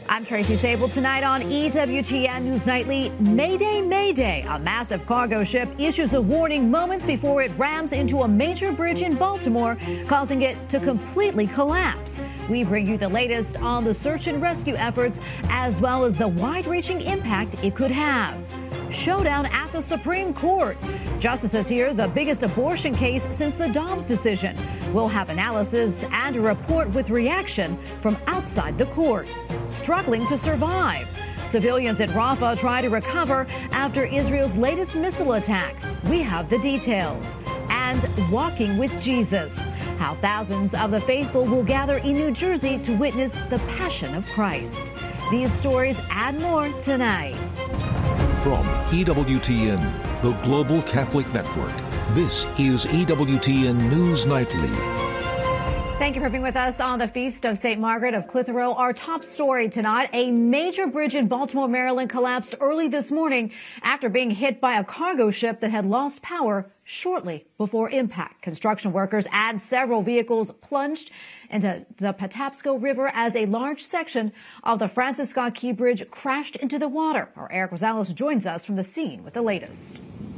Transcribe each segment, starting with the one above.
I'm Tracy Sable. Tonight on EWTN News Nightly, Mayday, Mayday. A massive cargo ship issues a warning moments before it rams into a major bridge in Baltimore, causing it to completely collapse. We bring you the latest on the search and rescue efforts, as well as the wide-reaching impact it could have. Showdown at the Supreme Court. Justices hear the biggest abortion case since the Dobbs decision. We'll have analysis and a report with reaction from outside the court. Struggling to survive. Civilians in Rafah try to recover after Israel's latest missile attack. We have the details. And walking with Jesus. How thousands of the faithful will gather in New Jersey to witness the Passion of Christ. These stories and more tonight. From EWTN, the Global Catholic Network, this is EWTN News Nightly. Thank you for being with us on the Feast of St. Margaret of Clitheroe. Our top story tonight, a major bridge in Baltimore, Maryland collapsed early this morning after being hit by a cargo ship that had lost power shortly before impact. Construction workers and several vehicles plunged into the Patapsco River as a large section of the Francis Scott Key Bridge crashed into the water. Our Eric Rosales joins us from the scene with the latest.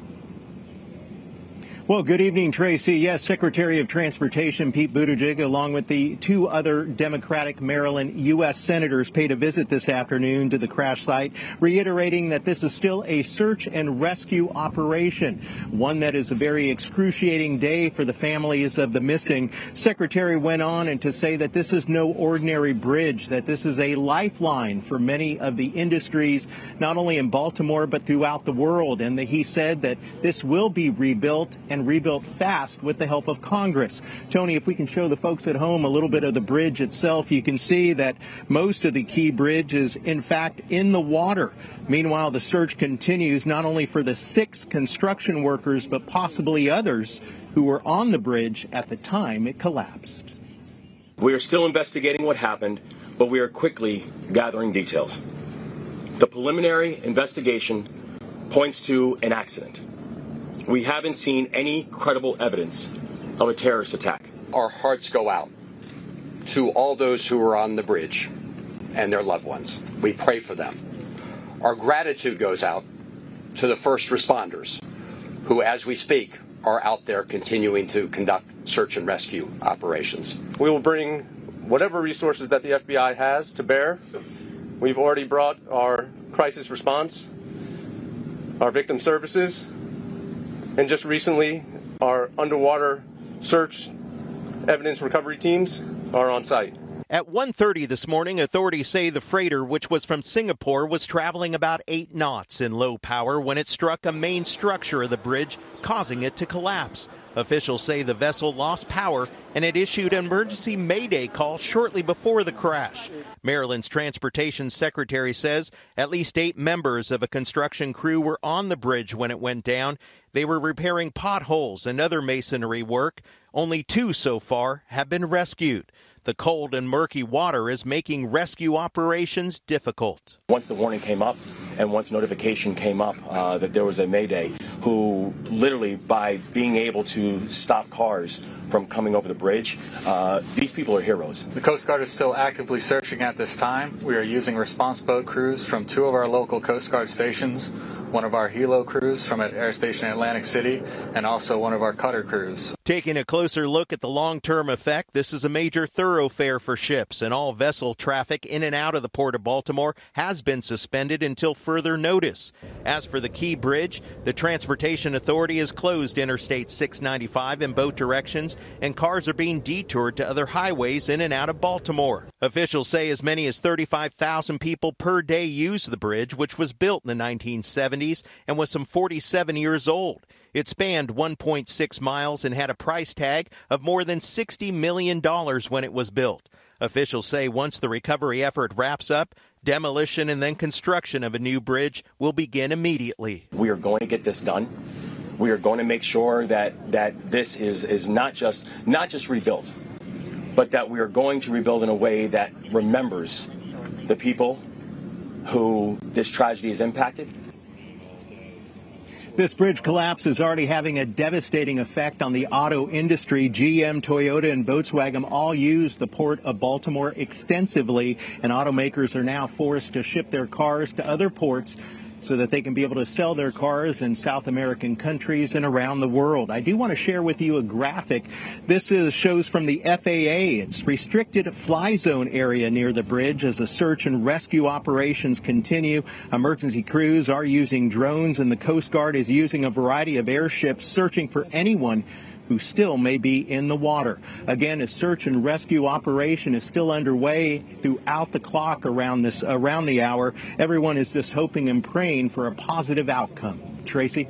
Well, good evening, Tracy. Yes, Secretary of Transportation Pete Buttigieg, along with the two other Democratic Maryland U.S. senators, paid a visit this afternoon to the crash site, reiterating that this is still a search and rescue operation, one that is a very excruciating day for the families of the missing. Secretary went on and to say that this is no ordinary bridge, that this is a lifeline for many of the industries, not only in Baltimore, but throughout the world. And he said that this will be rebuilt and rebuilt fast with the help of Congress. Tony, if we can show the folks at home a little bit of the bridge itself, you can see that most of the Key Bridge is, in fact, in the water. Meanwhile, the search continues not only for the 6 construction workers, but possibly others who were on the bridge at the time it collapsed. We are still investigating what happened, but we are quickly gathering details. The preliminary investigation points to an accident. We haven't seen any credible evidence of a terrorist attack. Our hearts go out to all those who are on the bridge and their loved ones. We pray for them. Our gratitude goes out to the first responders who, as we speak, are out there continuing to conduct search and rescue operations. We will bring whatever resources that the FBI has to bear. We've already brought our crisis response, our victim services, and just recently, our underwater search evidence recovery teams are on site. At 1:30 this morning, authorities say the freighter, which was from Singapore, was traveling about 8 knots in low power when it struck a main structure of the bridge, causing it to collapse. Officials say the vessel lost power and it issued an emergency mayday call shortly before the crash. Maryland's transportation secretary says at least 8 members of a construction crew were on the bridge when it went down. They were repairing potholes and other masonry work. Only 2 so far have been rescued. The cold and murky water is making rescue operations difficult. Once the warning came up and once notification came up that there was a mayday, who literally by being able to stop cars from coming over the bridge, these people are heroes. The Coast Guard is still actively searching at this time. We are using response boat crews from 2 of our local Coast Guard stations, one of our helo crews from an air station in Atlantic City, and also one of our cutter crews. Taking a closer look at the long-term effect, this is a major thoroughfare for ships, and all vessel traffic in and out of the Port of Baltimore has been suspended until further notice. As for the Key Bridge, the Transportation Authority has closed Interstate 695 in both directions, and cars are being detoured to other highways in and out of Baltimore. Officials say as many as 35,000 people per day use the bridge, which was built in the 1970s and was some 47 years old. It spanned 1.6 miles and had a price tag of more than $60 million when it was built. Officials say once the recovery effort wraps up, demolition and then construction of a new bridge will begin immediately. We are going to get this done. We are going to make sure that this is not just rebuilt, but that we are going to rebuild in a way that remembers the people who this tragedy has impacted. This bridge collapse is already having a devastating effect on the auto industry. GM, Toyota, and Volkswagen all use the Port of Baltimore extensively, and automakers are now forced to ship their cars to other ports so that they can be able to sell their cars in South American countries and around the world. I do want to share with you a graphic. This shows from the FAA. It's restricted fly zone area near the bridge as the search and rescue operations continue. Emergency crews are using drones, and the Coast Guard is using a variety of airships searching for anyone who still may be in the water. Again, a search and rescue operation is still underway throughout the clock around the hour. Everyone is just hoping and praying for a positive outcome. Tracy?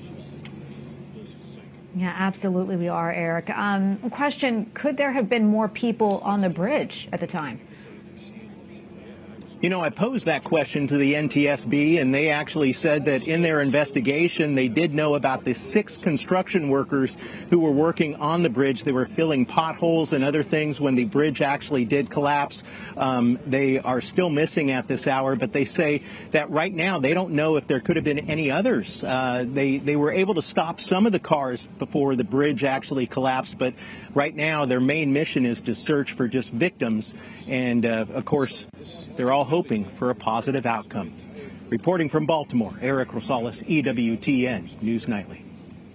Yeah, absolutely we are, Eric. Question, could there have been more people on the bridge at the time? You know, I posed that question to the NTSB, and they actually said that in their investigation, they did know about the 6 construction workers who were working on the bridge. They were filling potholes and other things when the bridge actually did collapse. They are still missing at this hour, but they say that right now they don't know if there could have been any others. They were able to stop some of the cars before the bridge actually collapsed, but right now their main mission is to search for just victims. And, of course, they're all hoping for a positive outcome. Reporting from Baltimore, Eric Rosales, EWTN News Nightly.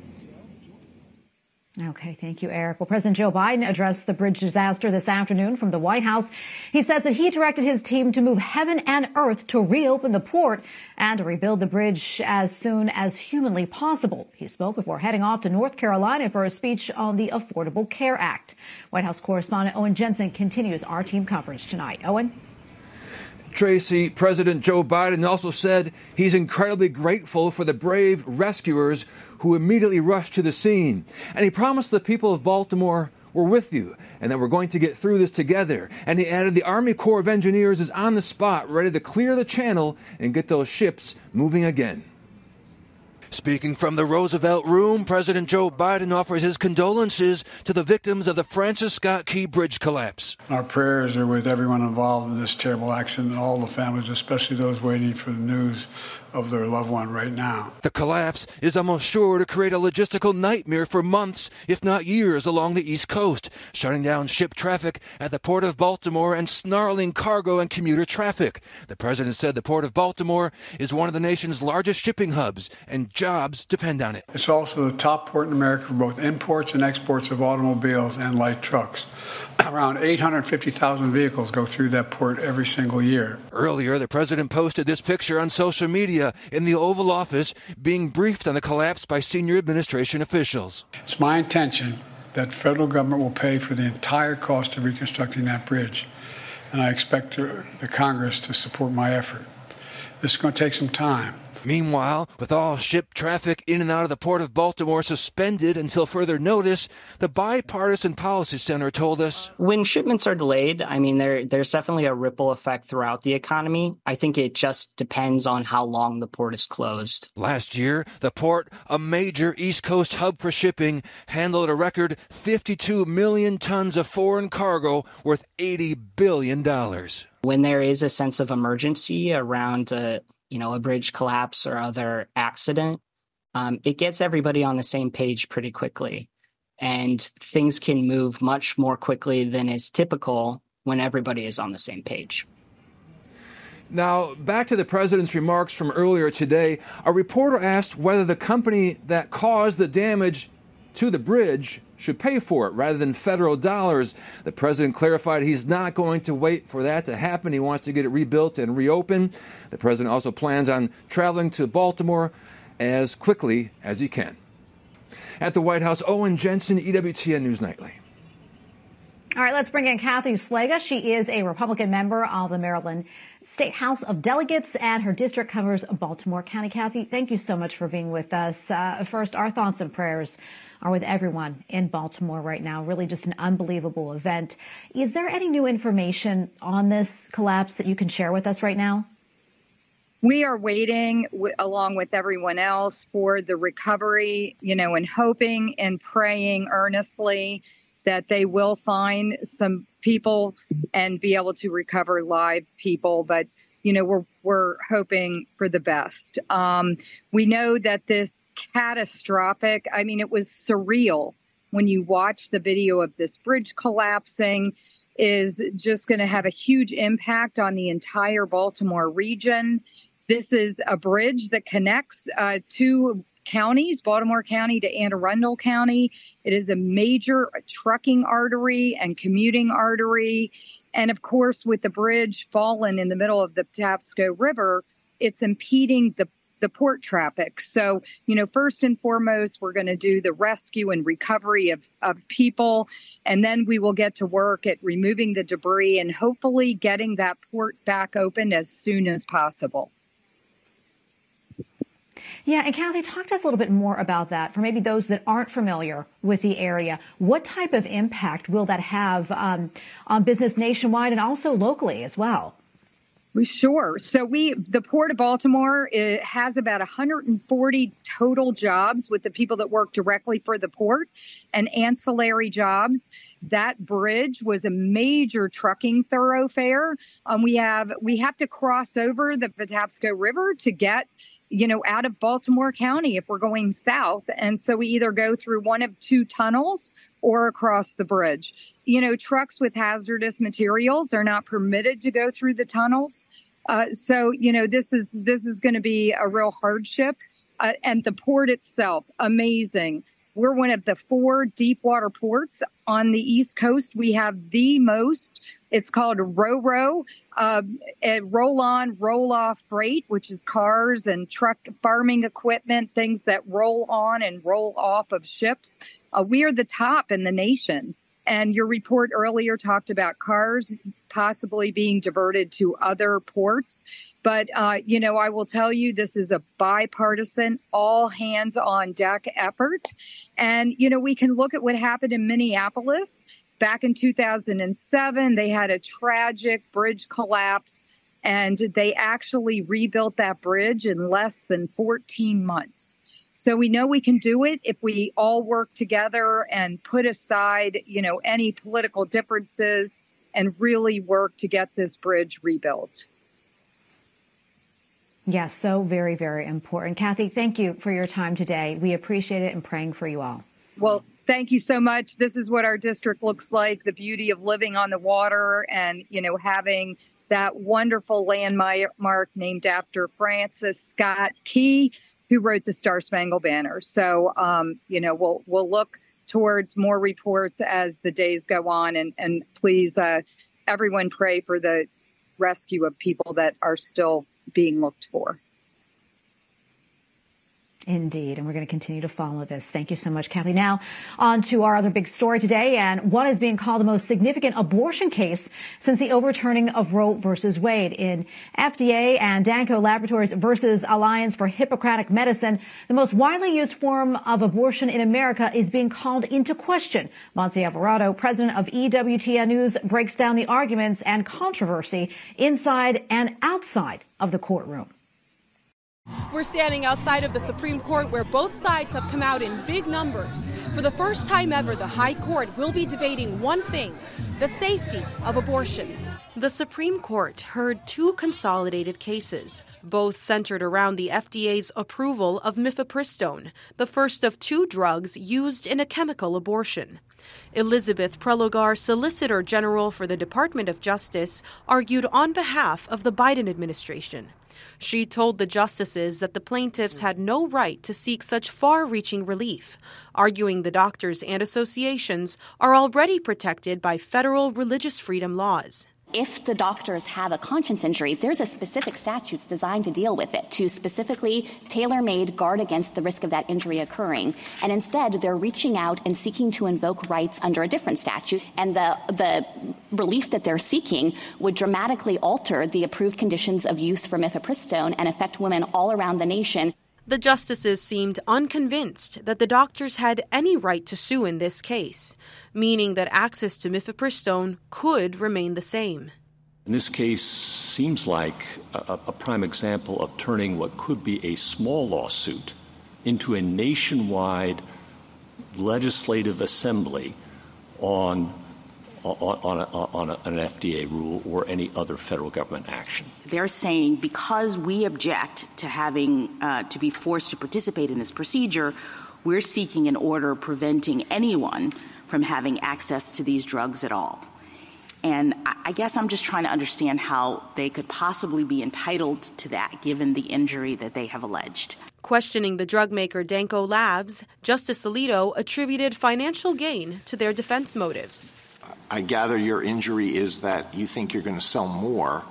Okay, thank you, Eric. Well, President Joe Biden addressed the bridge disaster this afternoon from the White House. He says that he directed his team to move heaven and earth to reopen the port and to rebuild the bridge as soon as humanly possible. He spoke before heading off to North Carolina for a speech on the Affordable Care Act. White House correspondent Owen Jensen continues our team coverage tonight. Owen? Tracy, President Joe Biden also said he's incredibly grateful for the brave rescuers who immediately rushed to the scene. And he promised the people of Baltimore, we're with you, and that we're going to get through this together. And he added the Army Corps of Engineers is on the spot, ready to clear the channel and get those ships moving again. Speaking from the Roosevelt Room, President Joe Biden offers his condolences to the victims of the Francis Scott Key Bridge collapse. Our prayers are with everyone involved in this terrible accident and all the families, especially those waiting for the news of their loved one right now. The collapse is almost sure to create a logistical nightmare for months, if not years, along the East Coast, shutting down ship traffic at the Port of Baltimore and snarling cargo and commuter traffic. The president said the Port of Baltimore is one of the nation's largest shipping hubs, and jobs depend on it. It's also the top port in America for both imports and exports of automobiles and light trucks. Around 850,000 vehicles go through that port every single year. Earlier, the president posted this picture on social media in the Oval Office, being briefed on the collapse by senior administration officials. It's my intention that federal government will pay for the entire cost of reconstructing that bridge, and I expect the Congress to support my effort. This is going to take some time. Meanwhile, with all ship traffic in and out of the Port of Baltimore suspended until further notice, the Bipartisan Policy Center told us, when shipments are delayed, I mean, there's definitely a ripple effect throughout the economy. I think it just depends on how long the port is closed. Last year, the port, a major East Coast hub for shipping, handled a record 52 million tons of foreign cargo worth $80 billion. When there is a sense of emergency around a bridge collapse or other accident, it gets everybody on the same page pretty quickly. And things can move much more quickly than is typical when everybody is on the same page. Now, back to the president's remarks from earlier today. A reporter asked whether the company that caused the damage to the bridge should pay for it rather than federal dollars. The president clarified he's not going to wait for that to happen. He wants to get it rebuilt and reopened. The president also plans on traveling to Baltimore as quickly as he can. At the White House, Owen Jensen, EWTN News Nightly. All right, let's bring in Kathy Slaga. She is a Republican member of the Maryland State House of Delegates, and her district covers Baltimore County. Kathy, thank you so much for being with us. First, our thoughts and prayers are with everyone in Baltimore right now. Really just an unbelievable event. Is there any new information on this collapse that you can share with us right now? We are waiting along with everyone else for the recovery, and hoping and praying earnestly that they will find some people and be able to recover live people. But we're hoping for the best. We know that this catastrophic, it was surreal when you watch the video of this bridge collapsing, is just going to have a huge impact on the entire Baltimore region. This is a bridge that connects two counties, Baltimore County to Anne Arundel County. It is a major trucking artery and commuting artery. And of course, with the bridge fallen in the middle of the Patapsco River, it's impeding the port traffic. So, first and foremost, we're going to do the rescue and recovery of people, and then we will get to work at removing the debris and hopefully getting that port back open as soon as possible. Yeah, and Kathy, talk to us a little bit more about that for maybe those that aren't familiar with the area. What type of impact will that have on business nationwide and also locally as well? Sure. So the Port of Baltimore has about 140 total jobs with the people that work directly for the port and ancillary jobs. That bridge was a major trucking thoroughfare. We have to cross over the Patapsco River to get out of Baltimore County if we're going south. And so we either go through one of two tunnels or across the bridge. Trucks with hazardous materials are not permitted to go through the tunnels. So this is going to be a real hardship. And the port itself, amazing. We're one of the 4 deep water ports on the East Coast. We have the most. It's called RoRo, roll-on, roll-off freight, which is cars and truck farming equipment, things that roll on and roll off of ships. We are the top in the nation. And your report earlier talked about cars possibly being diverted to other ports. But, I will tell you, this is a bipartisan, all hands on deck effort. And, we can look at what happened in Minneapolis. Back in 2007, they had a tragic bridge collapse, and they actually rebuilt that bridge in less than 14 months. So we know we can do it if we all work together and put aside, any political differences and really work to get this bridge rebuilt. Yes, so very, very important. Kathy, thank you for your time today. We appreciate it and praying for you all. Well, thank you so much. This is what our district looks like, the beauty of living on the water and, having that wonderful landmark named after Francis Scott Key, who wrote the Star-Spangled Banner. So, we'll look towards more reports as the days go on. And please, everyone pray for the rescue of people that are still being looked for. Indeed, and we're going to continue to follow this. Thank you so much, Kathy. Now, on to our other big story today, and what is being called the most significant abortion case since the overturning of Roe versus Wade. In FDA and Danco Laboratories versus Alliance for Hippocratic Medicine, the most widely used form of abortion in America is being called into question. Monse Alvarado, president of EWTN News, breaks down the arguments and controversy inside and outside of the courtroom. We're standing outside of the Supreme Court where both sides have come out in big numbers. For the first time ever, the High Court will be debating one thing: the safety of abortion. The Supreme Court heard 2 consolidated cases, both centered around the FDA's approval of mifepristone, the first of 2 drugs used in a chemical abortion. Elizabeth Prelogar, Solicitor General for the Department of Justice, argued on behalf of the Biden administration. She told the justices that the plaintiffs had no right to seek such far-reaching relief, arguing the doctors and associations are already protected by federal religious freedom laws. If the doctors have a conscience injury, there's a specific statute designed to deal with it, to specifically tailor-made guard against the risk of that injury occurring. And instead, they're reaching out and seeking to invoke rights under a different statute. And the relief that they're seeking would dramatically alter the approved conditions of use for mifepristone and affect women all around the nation. The justices seemed unconvinced that the doctors had any right to sue in this case, meaning that access to mifepristone could remain the same. And this case seems like a prime example of turning what could be a small lawsuit into a nationwide legislative assembly on on an FDA rule or any other federal government action. They're saying because we object to having to be forced to participate in this procedure, we're seeking an order preventing anyone from having access to these drugs at all. And I guess I'm just trying to understand how they could possibly be entitled to that given the injury that they have alleged. Questioning the drug maker Danco Labs, Justice Alito attributed financial gain to their defense motives. I gather your injury is that you think you're going to sell more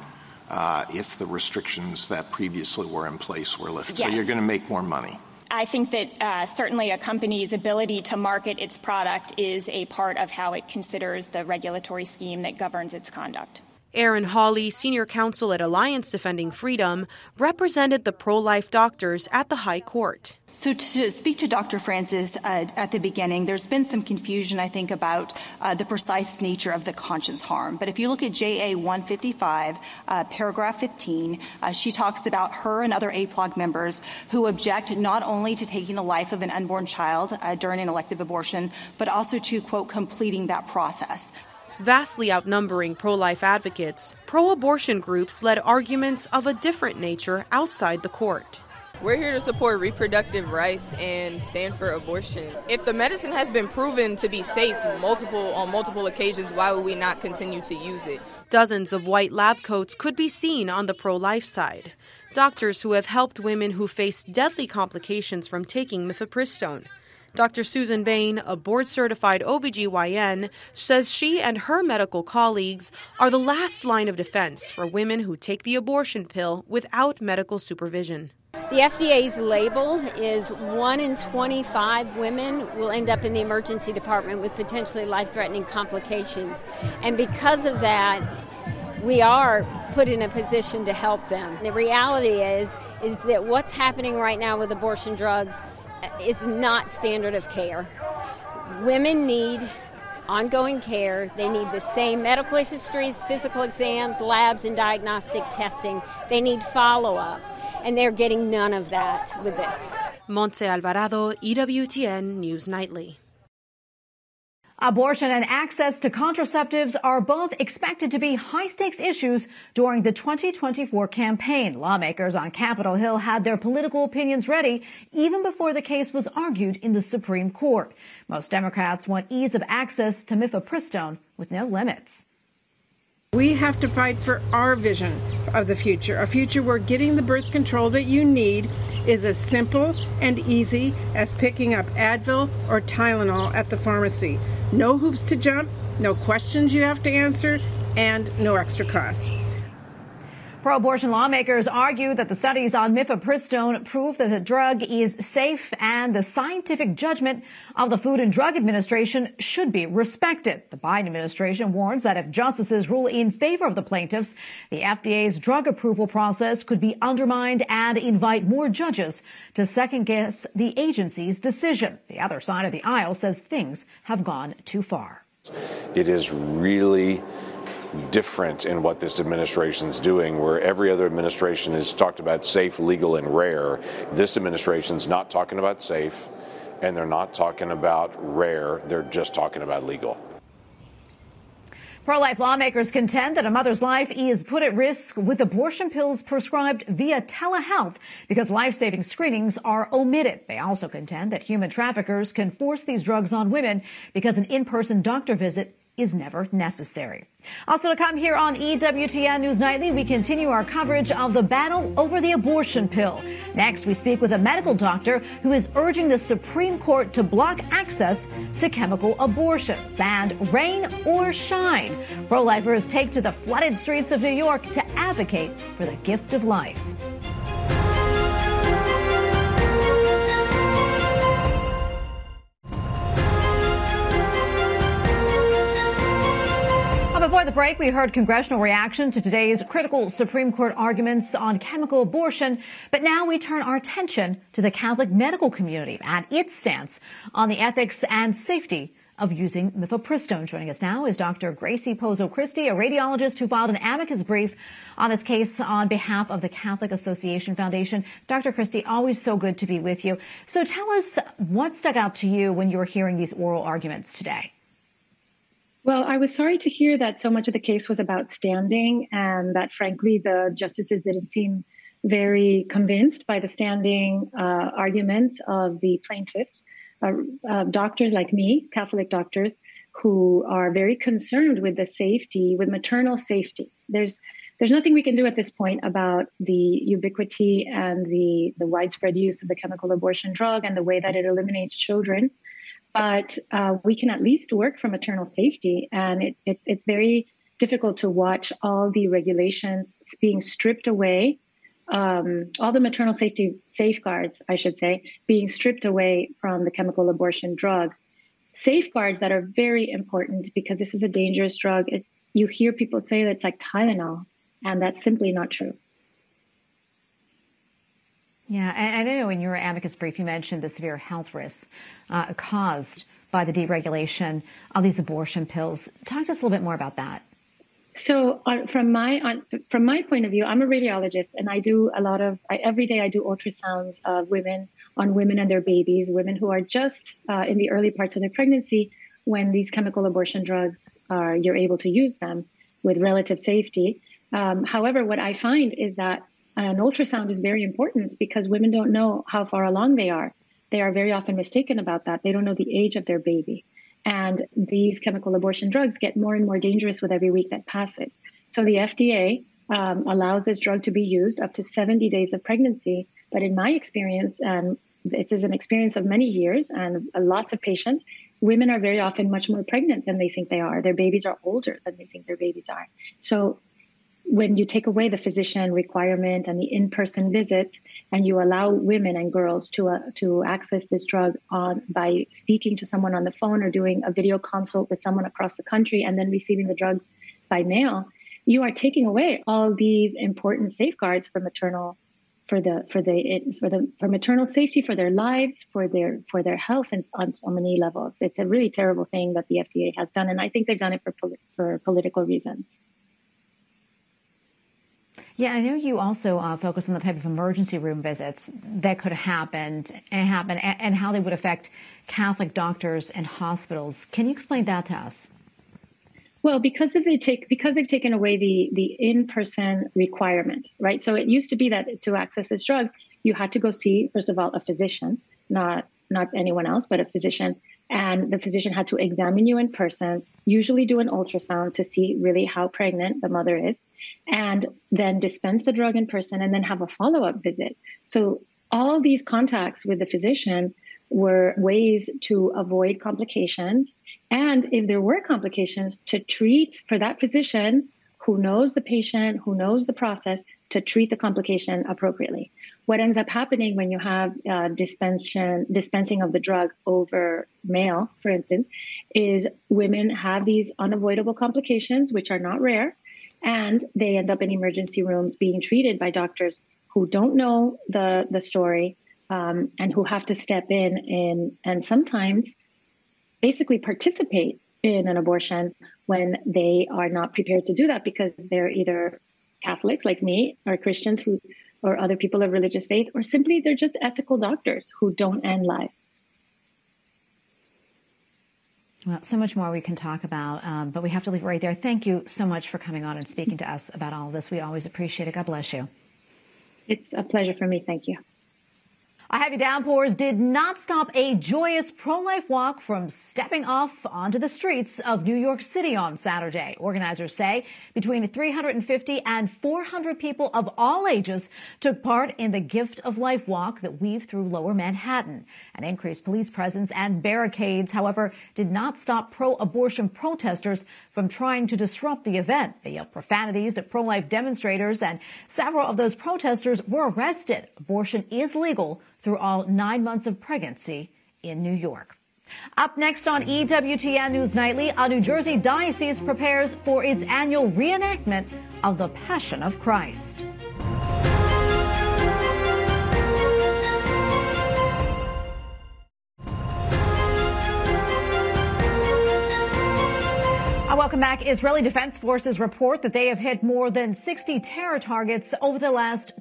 if the restrictions that previously were in place were lifted. Yes. So you're going to make more money. I think that certainly a company's ability to market its product is a part of how it considers the regulatory scheme that governs its conduct. Aaron Hawley, senior counsel at Alliance Defending Freedom, represented the pro-life doctors at the High Court. So to speak to Dr. Francis at the beginning, there's been some confusion, I think, about the precise nature of the conscience harm. But if you look at JA 155, paragraph 15, she talks about her and other APLOG members who object not only to taking the life of an unborn child during an elective abortion, but also to, quote, completing that process. Vastly outnumbering pro-life advocates, pro-abortion groups led arguments of a different nature outside the court. We're here to support reproductive rights and stand for abortion. If the medicine has been proven to be safe on multiple occasions, why would we not continue to use it? Dozens of white lab coats could be seen on the pro-life side. Doctors who have helped women who face deadly complications from taking mifepristone. Dr. Susan Bain, a board-certified OBGYN, says she and her medical colleagues are the last line of defense for women who take the abortion pill without medical supervision. The FDA's label is 1 in 25 women will end up in the emergency department with potentially life-threatening complications. And because of that, we are put in a position to help them. The reality is that what's happening right now with abortion drugs is not standard of care. Women need ongoing care. They need the same medical histories, physical exams, labs, and diagnostic testing. They need follow-up, and they're getting none of that with this. Montse Alvarado, EWTN News Nightly. Abortion and access to contraceptives are both expected to be high-stakes issues during the 2024 campaign. Lawmakers on Capitol Hill had their political opinions ready even before the case was argued in the Supreme Court. Most Democrats want ease of access to mifepristone with no limits. We have to fight for our vision of the future, a future where getting the birth control that you need is as simple and easy as picking up Advil or Tylenol at the pharmacy. No hoops to jump, no questions you have to answer, and no extra cost. Pro-abortion lawmakers argue that the studies on mifepristone prove that the drug is safe and the scientific judgment of the Food and Drug Administration should be respected. The Biden administration warns that if justices rule in favor of the plaintiffs, the FDA's drug approval process could be undermined and invite more judges to second-guess the agency's decision. The other side of the aisle says things have gone too far. It is really different in what this administration's doing, where every other administration has talked about safe, legal, and rare. This administration's not talking about safe, and they're not talking about rare. They're just talking about legal. Pro-life lawmakers contend that a mother's life is put at risk with abortion pills prescribed via telehealth because life-saving screenings are omitted. They also contend that human traffickers can force these drugs on women because an in-person doctor visit is never necessary. Also to come here on EWTN News Nightly, we continue our coverage of the battle over the abortion pill. Next, we speak with a medical doctor who is urging the Supreme Court to block access to chemical abortions. And rain or shine, pro-lifers take to the flooded streets of New York to advocate for the gift of life. Before the break, we heard congressional reaction to today's critical Supreme Court arguments on chemical abortion. But now we turn our attention to the Catholic medical community and its stance on the ethics and safety of using mifepristone. Joining us now is Dr. Gracie Pozo Christie, a radiologist who filed an amicus brief on this case on behalf of the Catholic Association Foundation. Dr. Christie, always so good to be with you. So tell us what stuck out to you when you were hearing these oral arguments today. Well, I was sorry to hear that so much of the case was about standing and that, frankly, the justices didn't seem very convinced by the standing arguments of the plaintiffs. Doctors like me, Catholic doctors, who are very concerned with the safety, with maternal safety. There's nothing we can do at this point about the ubiquity and the widespread use of the chemical abortion drug and the way that it eliminates children. But we can at least work for maternal safety. And it's very difficult to watch all the regulations being stripped away, all the maternal safety safeguards, I should say, being stripped away from the chemical abortion drug. Safeguards that are very important because this is a dangerous drug. You hear people say that it's like Tylenol, and that's simply not true. Yeah, and I know in your amicus brief you mentioned the severe health risks caused by the deregulation of these abortion pills. Talk to us a little bit more about that. So from my point of view, I'm a radiologist, and I do every day I do ultrasounds of women and their babies, women who are just in the early parts of their pregnancy when these chemical abortion drugs you're able to use them with relative safety. However, what I find is that an ultrasound is very important because women don't know how far along they are. They are very often mistaken about that. They don't know the age of their baby. And these chemical abortion drugs get more and more dangerous with every week that passes. So the FDA allows this drug to be used up to 70 days of pregnancy. But in my experience, and it is an experience of many years and lots of patients, women are very often much more pregnant than they think they are. Their babies are older than they think their babies are. So when you take away the physician requirement and the in-person visits, and you allow women and girls to access this drug by speaking to someone on the phone or doing a video consult with someone across the country and then receiving the drugs by mail, you are taking away all these important safeguards for maternal safety, for their lives, for their health, and on so many levels. It's a really terrible thing that the FDA has done, and I think they've done it for political reasons. Yeah, I know you also focus on the type of emergency room visits that could happen and how they would affect Catholic doctors and hospitals. Can you explain that to us? Well, because they've taken away the in-person requirement, right? So it used to be that to access this drug, you had to go see, first of all, a physician, not anyone else, but a physician. And the physician had to examine you in person, usually do an ultrasound to see really how pregnant the mother is, and then dispense the drug in person and then have a follow-up visit. So all these contacts with the physician were ways to avoid complications. And if there were complications, to treat for that physician who knows the patient, who knows the process, to treat the complication appropriately. What ends up happening when you have dispensing of the drug over mail, for instance, is women have these unavoidable complications, which are not rare, and they end up in emergency rooms being treated by doctors who don't know the story and who have to step in and sometimes basically participate in an abortion when they are not prepared to do that because they're either Catholics like me or Christians or other people of religious faith, or simply they're just ethical doctors who don't end lives. Well, so much more we can talk about, but we have to leave it right there. Thank you so much for coming on and speaking to us about all of this. We always appreciate it. God bless you. It's a pleasure for me. Thank you. Heavy downpours did not stop a joyous pro-life walk from stepping off onto the streets of New York City on Saturday. Organizers say between 350 and 400 people of all ages took part in the Gift of Life walk that weaved through Lower Manhattan. An increased police presence and barricades, however, did not stop pro-abortion protesters from trying to disrupt the event. They yelled profanities at pro-life demonstrators, and several of those protesters were arrested. Abortion is legal through all 9 months of pregnancy in New York. Up next on EWTN News Nightly, a New Jersey diocese prepares for its annual reenactment of the Passion of Christ. Welcome Welcome back. Israeli Defense Forces report that they have hit more than 60 terror targets over the last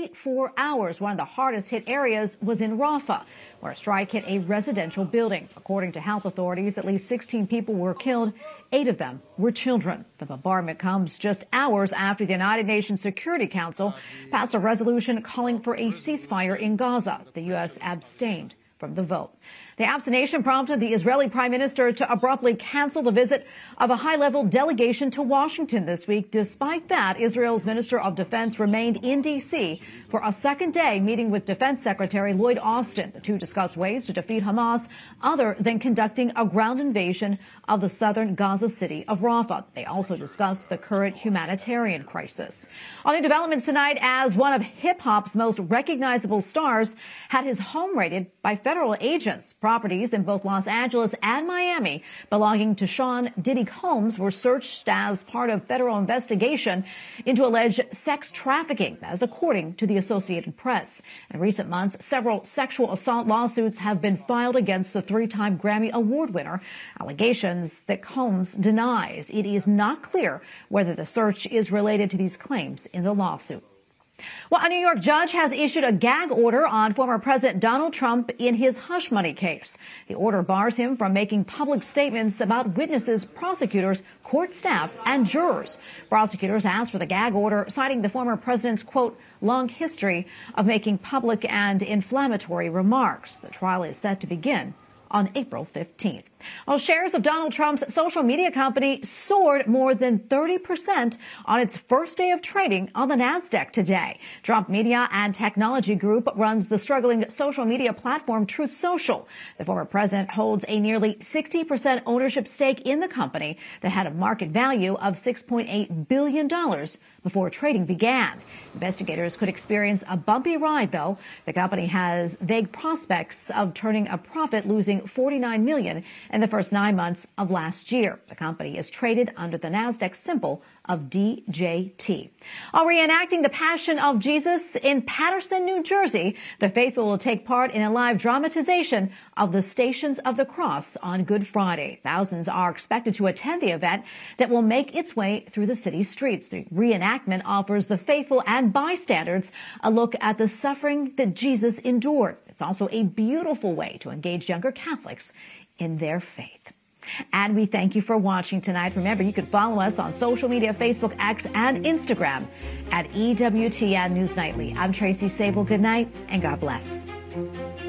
24 hours. One of the hardest hit areas was in Rafah, where a strike hit a residential building. According to health authorities, at least 16 people were killed. 8 of them were children. The bombardment comes just hours after the United Nations Security Council passed a resolution calling for a ceasefire in Gaza. The U.S. abstained from the vote. The abstention prompted the Israeli prime minister to abruptly cancel the visit of a high-level delegation to Washington this week. Despite that, Israel's Minister of Defense remained in D.C. for a second day, meeting with Defense Secretary Lloyd Austin. The two discussed ways to defeat Hamas other than conducting a ground invasion of the southern Gaza city of Rafah. They also discussed the current humanitarian crisis. On new developments tonight, as one of hip-hop's most recognizable stars had his home raided by federal agents. Properties in both Los Angeles and Miami belonging to Sean Diddy Combs were searched as part of federal investigation into alleged sex trafficking, as according to the Associated Press. In recent months, several sexual assault lawsuits have been filed against the 3-time Grammy Award winner, allegations that Combs denies. It is not clear whether the search is related to these claims in the lawsuit. Well, a New York judge has issued a gag order on former President Donald Trump in his hush money case. The order bars him from making public statements about witnesses, prosecutors, court staff, and jurors. Prosecutors asked for the gag order, citing the former president's, quote, long history of making public and inflammatory remarks. The trial is set to begin on April 15th. Well, shares of Donald Trump's social media company soared more than 30% on its first day of trading on the NASDAQ today. Trump Media and Technology Group runs the struggling social media platform Truth Social. The former president holds a nearly 60% ownership stake in the company that had a market value of $6.8 billion before trading began. Investigators could experience a bumpy ride, though. The company has vague prospects of turning a profit, losing $49 million in the first 9 months of last year. The company is traded under the NASDAQ symbol of DJT. While reenacting the Passion of Jesus in Paterson, New Jersey, the faithful will take part in a live dramatization of the Stations of the Cross on Good Friday. Thousands are expected to attend the event that will make its way through the city's streets. The reenactment offers the faithful and bystanders a look at the suffering that Jesus endured. It's also a beautiful way to engage younger Catholics in their faith. And we thank you for watching tonight. Remember, you can follow us on social media, Facebook, X, and Instagram at EWTN News Nightly. I'm Tracy Sable. Good night, and God bless.